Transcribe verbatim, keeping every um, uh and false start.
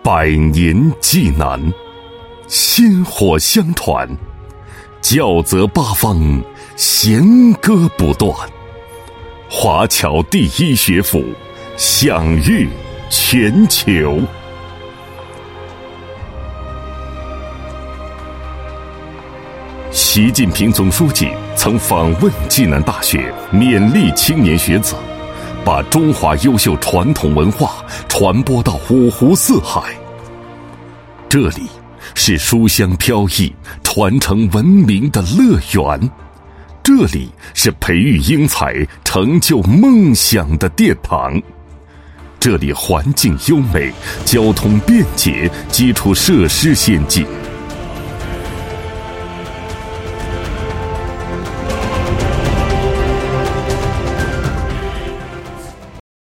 百年济南，薪火相传，教泽八方，弦歌不断。华侨第一学府，享誉全球。习近平总书记曾访问济南大学，勉励青年学子把中华优秀传统文化传播到五湖四海。这里是书香飘逸、传承文明的乐园，这里是培育英才、成就梦想的殿堂，这里环境优美、交通便捷、基础设施先进，